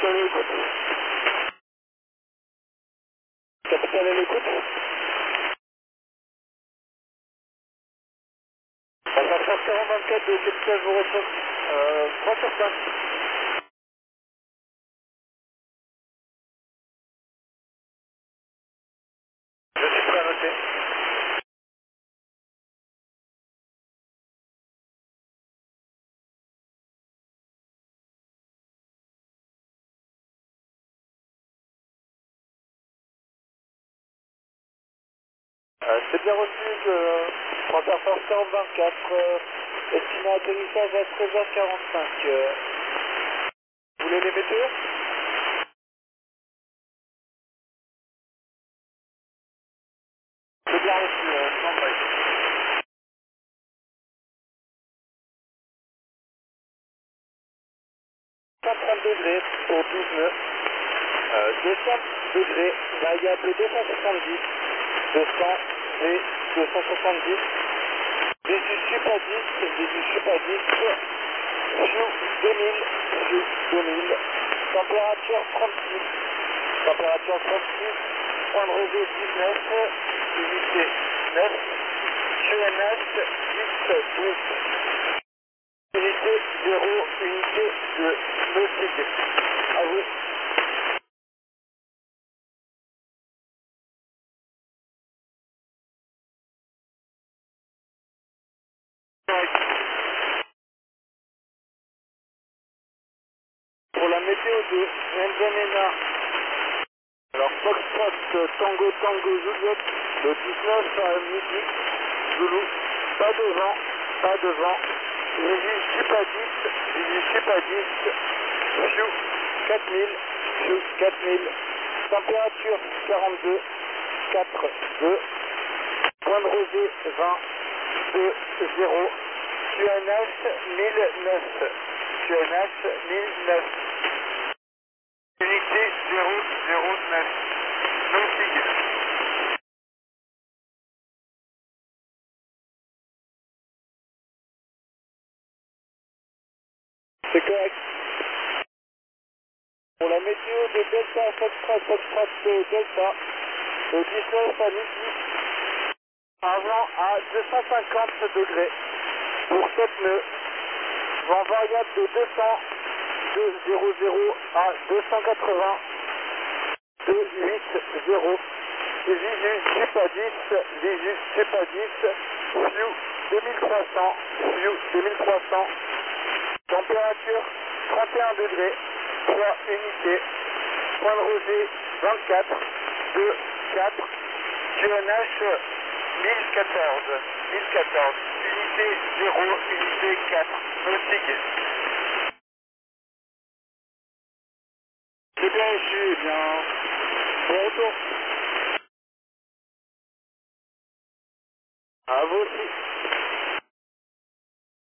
capitaine à l'écoute. Capitaine à l'écoute. On va faire 40-24 de capitaine, je vous reçois. 3 sur 5. Je suis prêt à noter. C'est bien reçu que Transfer Force 40-24, estimé atterrissage à 13h45. Vous voulez les météos? C'est bien reçu, stand-by. 130 degrés pour 12 nœuds. 200 degrés, variable 270. 200 et 270. Visu Super 10, Visu Super 10. View 2000, View 2000. Température 36. Température 36. Point de rosée 19. Humidité 9. QNH 10, 12. Unité 0, unité de nautique. À vous. Pour la météo de N'Djamena, alors Foxtrot Tango Tango Juliette, le 19 à midi, Zoulou, pas de vent, pas de vent. Visu Super 10, Visu Super 10, View 4000, View 4000, température 42, 4, 2, point de rosée 20, 2, 0, QNH 1009, QNH 1009, unité 009, nautique. C'est correct. Pour la météo de Delta, Foxtrot Delta, le 19 à midi, avant à 250 degrés pour 7 nœuds, vent variable de 200, 200 à 280, 280, Visu Super 10, Visu Super 10, View 2300, View 2300, température 31 degrés, 3 unités, point de rosée 24, 2, 4, QNH 1014, 1014, unité 0, unité 4, nautique. C'est bien reçu, eh bien, bon retour. À vous aussi.